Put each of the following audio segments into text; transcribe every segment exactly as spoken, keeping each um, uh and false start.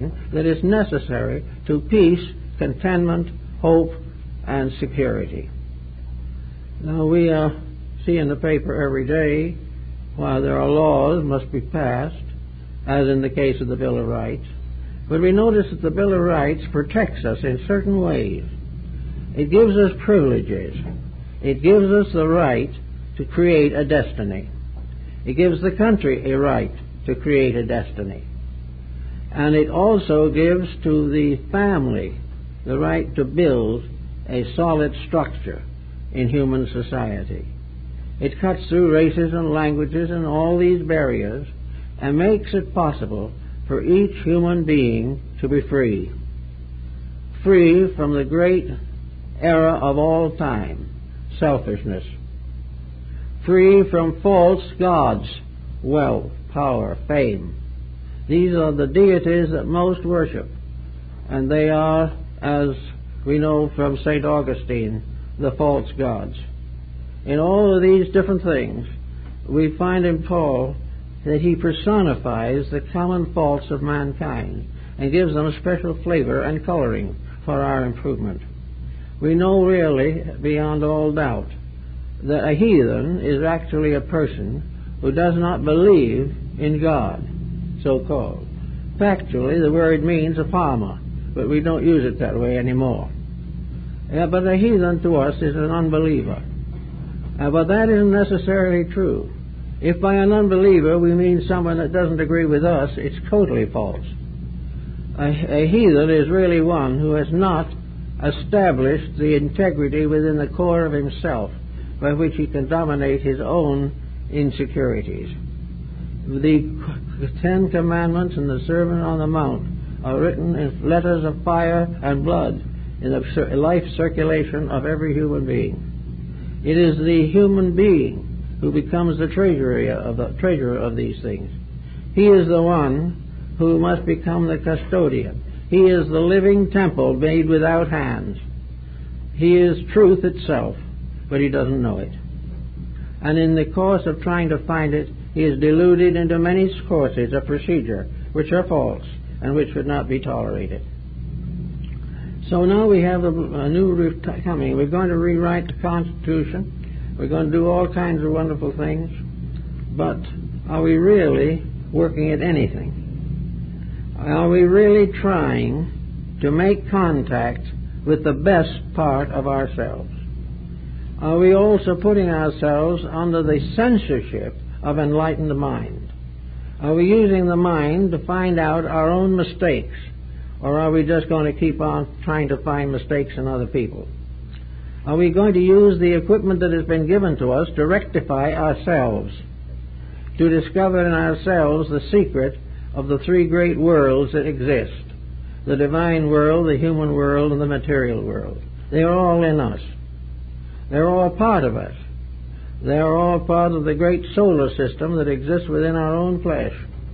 that is necessary to peace, contentment, hope, and security. Now we uh, see in the paper every day, while there are laws must be passed, as in the case of the Bill of Rights, but we notice that the Bill of Rights protects us in certain ways. It gives us privileges. It gives us the right to create a destiny. It gives the country a right to create a destiny. And it also gives to the family the right to build a solid structure in human society. It cuts through races and languages and all these barriers and makes it possible for each human being to be free. Free from the great error of all time, selfishness. Free from false gods, wealth, power, fame. These are the deities that most worship, and they are, as we know from Saint Augustine, the false gods. In all of these different things, we find in Paul that he personifies the common faults of mankind and gives them a special flavor and coloring for our improvement. We know really, beyond all doubt, that a heathen is actually a person who does not believe in God, so-called. Factually, the word means a farmer, but we don't use it that way anymore. Yeah, but a heathen to us is an unbeliever. Uh, but that isn't necessarily true. If by an unbeliever we mean someone that doesn't agree with us, it's totally false. A, a heathen is really one who has not established the integrity within the core of himself by which he can dominate his own insecurities. The Ten Commandments and the Sermon on the Mount are written in letters of fire and blood in the life circulation of every human being. It is the human being who becomes the treasurer of the treasurer of these things. He is the one who must become the custodian. He is the living temple made without hands. He is truth itself, but he doesn't know it. And in the course of trying to find it, he is deluded into many courses of procedure which are false and which would not be tolerated. So now we have a, a new re- coming. We're going to rewrite the Constitution. We're going to do all kinds of wonderful things. But are we really working at anything? Are we really trying to make contact with the best part of ourselves? Are we also putting ourselves under the censorship of enlightened mind? Are we using the mind to find out our own mistakes? Or are we just going to keep on trying to find mistakes in other people? Are we going to use the equipment that has been given to us to rectify ourselves, to discover in ourselves the secret of the three great worlds that exist, the divine world, the human world, and the material world? They are all in us. They're all part of us. They are all part of the great solar system that exists within our own flesh.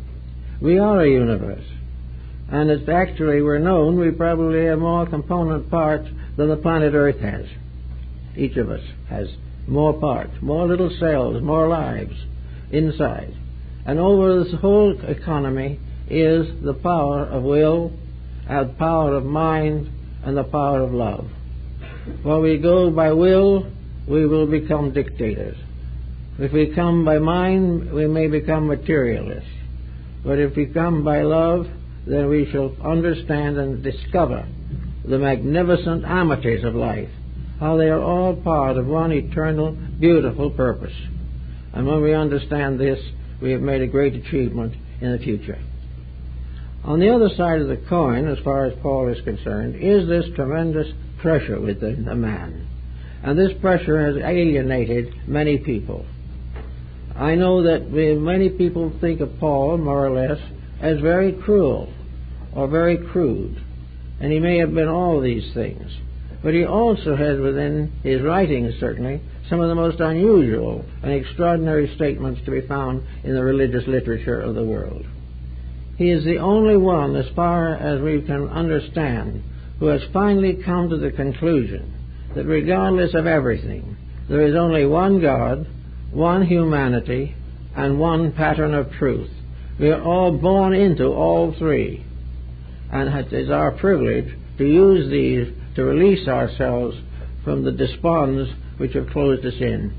We are a universe. And it's actually, we're known, we probably have more component parts than the planet Earth has. Each of us has more parts, more little cells, more lives inside. And over this whole economy is the power of will, the power of mind, and the power of love. While we go by will, we will become dictators. If we come by mind, we may become materialists. But if we come by love, then we shall understand and discover the magnificent amities of life, how they are all part of one eternal, beautiful purpose. And when we understand this, we have made a great achievement in the future. On the other side of the coin, as far as Paul is concerned, is this tremendous pressure within a man. And this pressure has alienated many people. I know that many people think of Paul, more or less, as very cruel or very crude. And he may have been all these things. But he also has within his writings, certainly, some of the most unusual and extraordinary statements to be found in the religious literature of the world. He is the only one, as far as we can understand, who has finally come to the conclusion that regardless of everything, there is only one God, one humanity, and one pattern of truth. We are all born into all three. and it is our privilege to use these to release ourselves from the desponds which have closed us in.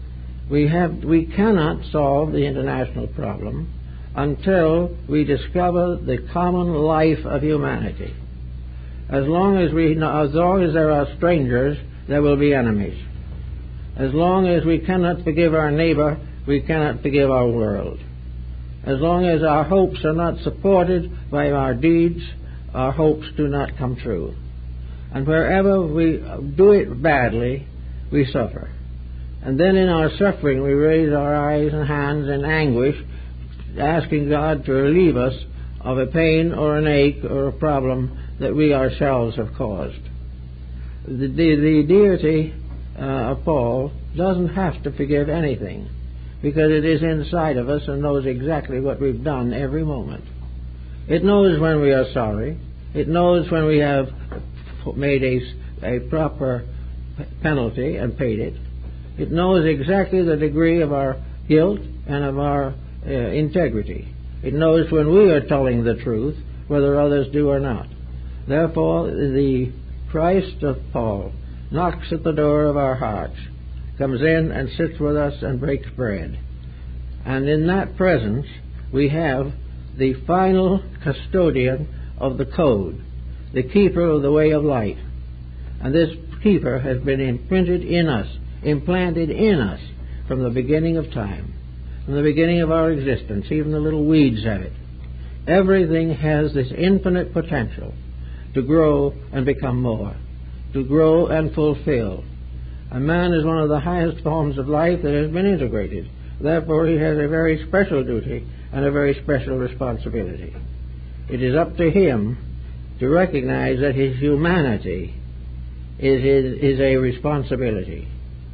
We have, we cannot solve the international problem until we discover the common life of humanity. As long as we, as long as there are strangers, there will be enemies. As long as we cannot forgive our neighbor, we cannot forgive our world. As long as our hopes are not supported by our deeds, our hopes do not come true. And wherever we do it badly, we suffer. And then in our suffering, we raise our eyes and hands in anguish, asking God to relieve us of a pain or an ache or a problem that we ourselves have caused. The, the, the deity uh, of Paul doesn't have to forgive anything, because it is inside of us and knows exactly what we've done every moment. It knows when we are sorry. It knows when we have made a, a proper penalty and paid it. It knows exactly the degree of our guilt and of our uh, integrity. It knows when we are telling the truth, whether others do or not. Therefore, the Christ of Paul knocks at the door of our hearts, comes in and sits with us and breaks bread. And in that presence, we have the final custodian of the code, the keeper of the way of light. And this keeper has been imprinted in us, implanted in us from the beginning of time, from the beginning of our existence. Even the little weeds have it. Everything has this infinite potential to grow and become more, to grow and fulfill. A man is one of the highest forms of life that has been integrated. Therefore, he has a very special duty and a very special responsibility. It is up to him to recognize that his humanity is, is, is a responsibility.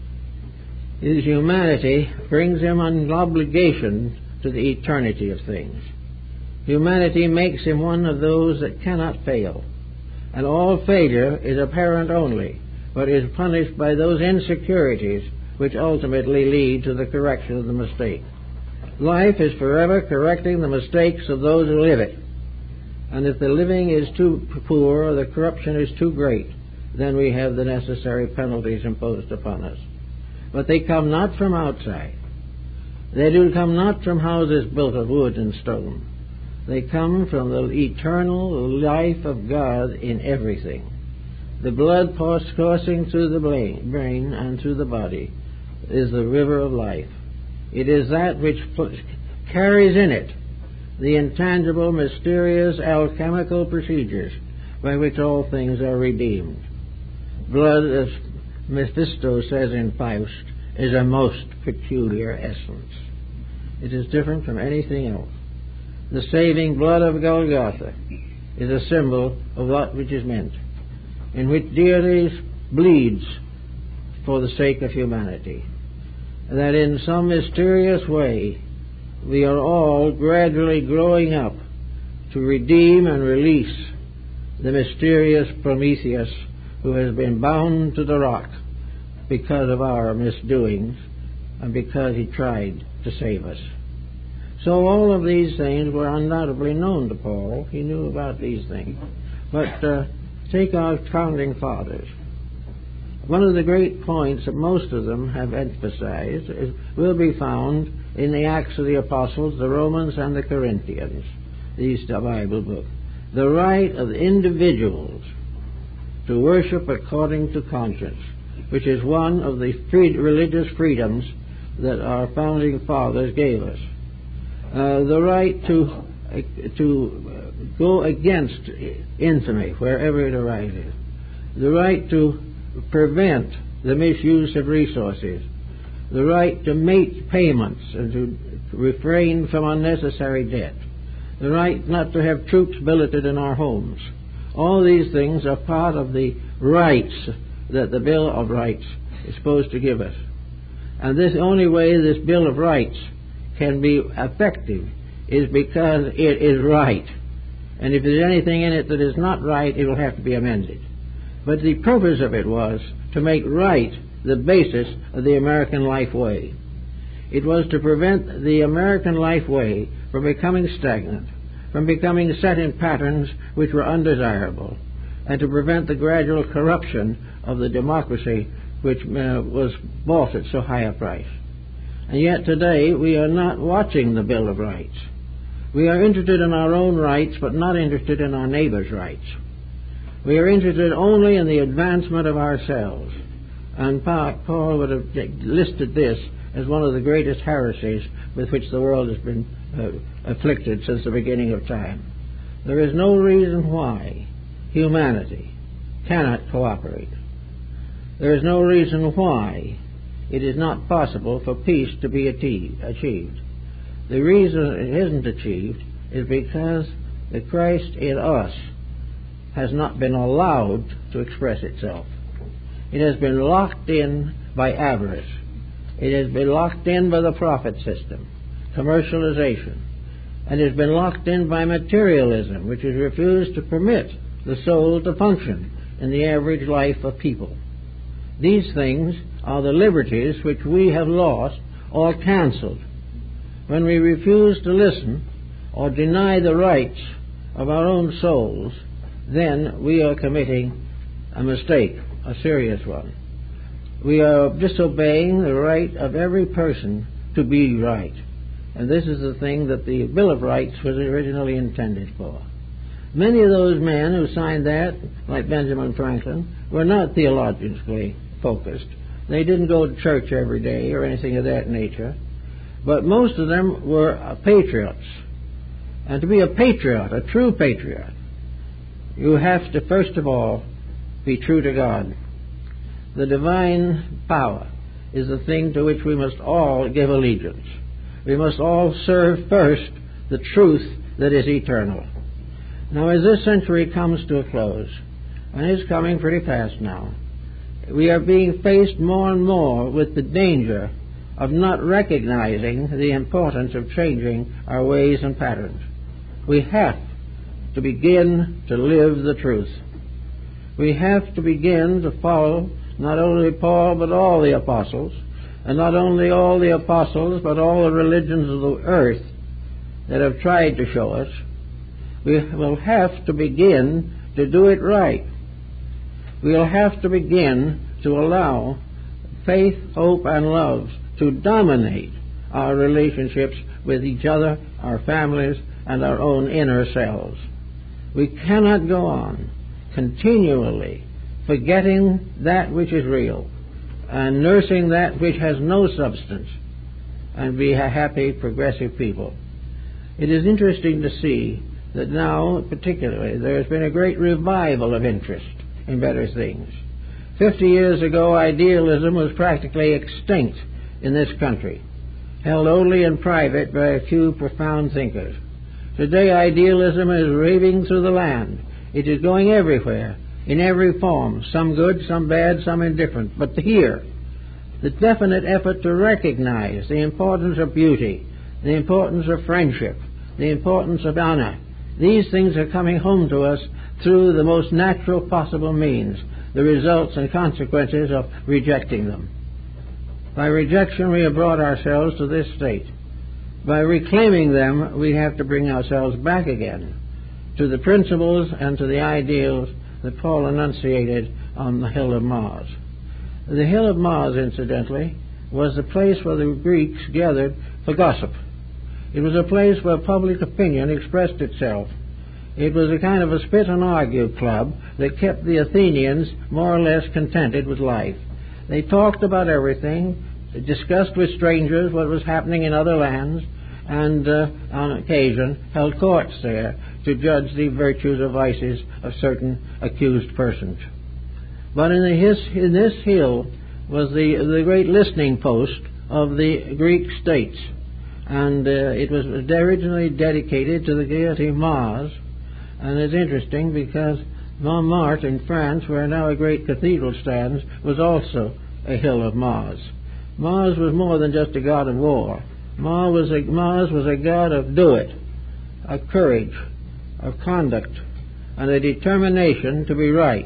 His humanity brings him an obligation to the eternity of things. Humanity makes him one of those that cannot fail. And all failure is apparent only, but is punished by those insecurities which ultimately lead to the correction of the mistake. Life is forever correcting the mistakes of those who live it. And if the living is too poor or the corruption is too great, then we have the necessary penalties imposed upon us. But they come not from outside. They do come not from houses built of wood and stone. They come from the eternal life of God in everything. The blood coursing through the brain and through the body is the river of life. It is that which carries in it the intangible, mysterious, alchemical procedures by which all things are redeemed. Blood, as Mephisto says in Faust, is a most peculiar essence. It is different from anything else. The saving blood of Golgotha is a symbol of that which is meant, in which deity bleeds for the sake of humanity. That in some mysterious way we are all gradually growing up to redeem and release the mysterious Prometheus who has been bound to the rock because of our misdoings and because he tried to save us. So all of these things were undoubtedly known to Paul. He knew about these things. But uh, take our founding fathers. One of the great points that most of them have emphasized is, will be found in the Acts of the Apostles, the Romans, and the Corinthians, these Bible books. The right of individuals to worship according to conscience, which is one of the free, religious freedoms that our founding fathers gave us. Uh, the right to uh, to uh, go against infamy wherever it arises. The right to prevent the misuse of resources. The right to make payments and to refrain from unnecessary debt. The right not to have troops billeted in our homes. All these things are part of the rights that the Bill of Rights is supposed to give us. And this only way this Bill of Rights can be effective is because it is right. And if there's anything in it that is not right, it will have to be amended. But the purpose of it was to make right the basis of the American life way. It was to prevent the American life way from becoming stagnant, from becoming set in patterns which were undesirable, and to prevent the gradual corruption of the democracy which uh, was bought at so high a price. And yet today we are not watching the Bill of Rights. We are interested in our own rights, but not interested in our neighbor's rights. We are interested only in the advancement of ourselves. And Paul would have listed this as one of the greatest heresies with which the world has been uh, afflicted since the beginning of time. There is no reason why humanity cannot cooperate. There is no reason why it is not possible for peace to be achieved. The reason it isn't achieved is because the Christ in us has not been allowed to express itself. It has been locked in by avarice. It has been locked in by the profit system, commercialization, and it has been locked in by materialism, which has refused to permit the soul to function in the average life of people. These things are the liberties which we have lost or cancelled. When we refuse to listen or deny the rights of our own souls, then we are committing a mistake, a serious one. We are disobeying the right of every person to be right. And this is the thing that the Bill of Rights was originally intended for. Many of those men who signed that, like Benjamin Franklin, were not theologically focused. They didn't go to church every day or anything of that nature. But most of them were patriots. And to be a patriot, a true patriot, you have to, first of all, be true to God. The divine power is the thing to which we must all give allegiance. We must all serve first the truth that is eternal. Now, as this century comes to a close, and it's coming pretty fast now, we are being faced more and more with the danger of not recognizing the importance of changing our ways and patterns. We have to begin to live the truth. We have to begin to follow not only Paul but all the apostles, and not only all the apostles but all the religions of the earth that have tried to show us. We will have to begin to do it right. We'll have to begin to allow faith, hope, and love to dominate our relationships with each other, our families, and our own inner selves. We cannot go on continually forgetting that which is real and nursing that which has no substance and be a happy, progressive people. It is interesting to see that now, particularly, there has been a great revival of interest in better things. Fifty years ago, idealism was practically extinct in this country, held only in private by a few profound thinkers. Today, idealism is raving through the land. It is going everywhere, in every form, some good, some bad, some indifferent. But here, the definite effort to recognize the importance of beauty, the importance of friendship, the importance of honor, these things are coming home to us through the most natural possible means, the results and consequences of rejecting them. By rejection, we have brought ourselves to this state. By reclaiming them, we have to bring ourselves back again to the principles and to the ideals that Paul enunciated on the Hill of Mars. The Hill of Mars, incidentally, was the place where the Greeks gathered for gossip. It was a place where public opinion expressed itself. It was a kind of a spit and argue club that kept the Athenians more or less contented with life. They talked about everything, discussed with strangers what was happening in other lands, and uh, on occasion held courts there to judge the virtues or vices of certain accused persons. But in, the his, in this hill was the, the great listening post of the Greek states, and uh, it was originally dedicated to the deity Mars. And it's interesting because Montmartre in France, where now a great cathedral stands, was also a hill of Mars. Mars was more than just a god of war. Mars was a, Mars was a god of do it, of courage, of conduct, and a determination to be right.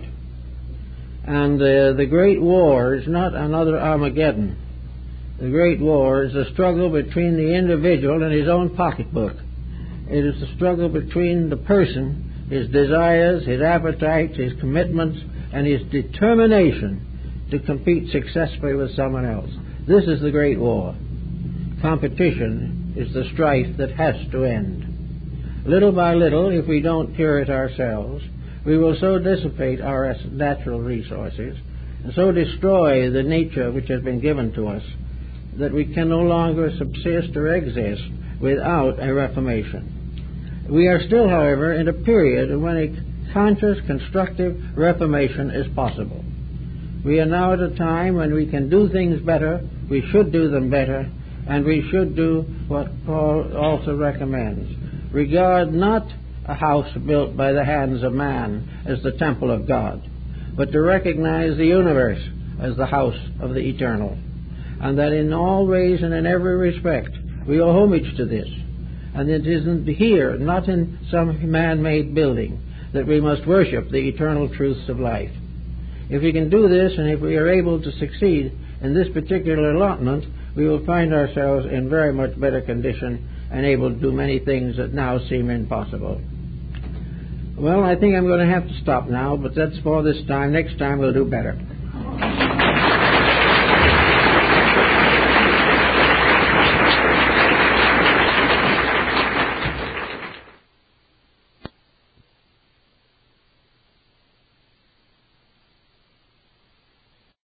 And uh, the Great War is not another Armageddon. The Great War is a struggle between the individual and his own pocketbook. It is the struggle between the person, his desires, his appetites, his commitments, and his determination to compete successfully with someone else. This is the great war. Competition is the strife that has to end. Little by little, if we don't cure it ourselves, we will so dissipate our natural resources and so destroy the nature which has been given to us that we can no longer subsist or exist without a reformation. We are still, however, in a period when a conscious, constructive reformation is possible. We are now at a time when we can do things better, we should do them better, and we should do what Paul also recommends. Regard not a house built by the hands of man as the temple of God, but to recognize the universe as the house of the eternal, and that in all ways and in every respect we owe homage to this, and it isn't here, not in some man-made building, that we must worship the eternal truths of life. If we can do this, and if we are able to succeed in this particular allotment, we will find ourselves in very much better condition and able to do many things that now seem impossible. Well, I think I'm going to have to stop now, but that's for this time. Next time we'll do better.